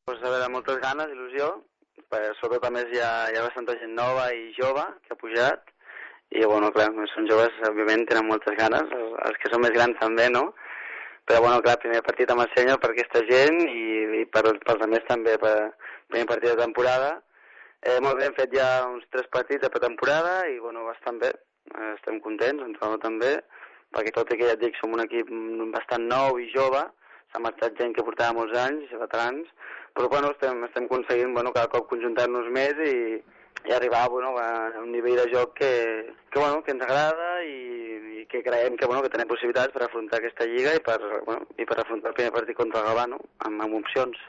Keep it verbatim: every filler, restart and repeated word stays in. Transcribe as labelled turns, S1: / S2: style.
S1: Pues a veure, moltes ganes, il·lusió, perquè sobretot a més hi ha, hi ha bastanta gent nova i jove que ha pujat, i bueno, clar, són joves, òbviament tenen moltes ganes, els, els que són més grans també, no? Però bueno, clar, primer partit amb el sènior per aquesta gent i, i per, pels altres també, per primer partit de temporada. Eh, molt bé, hem fet ja uns tres partits de pretemporada i bueno, bastant bé, eh, estem contents, ens va tan bé, perquè tot i que ja et dic, som un equip bastant nou i jove, s'ha marxat gent que portava molts anys, veterans, però bueno, estem, estem aconseguint bueno, cada cop conjuntar-nos més i, i arribar bueno, a un nivell de joc que, que, bueno, que ens agrada i, i que creiem que, bueno, que tenim possibilitats per afrontar aquesta lliga i per, bueno, i per afrontar el primer partit contra el Gavà, no? amb, amb opcions.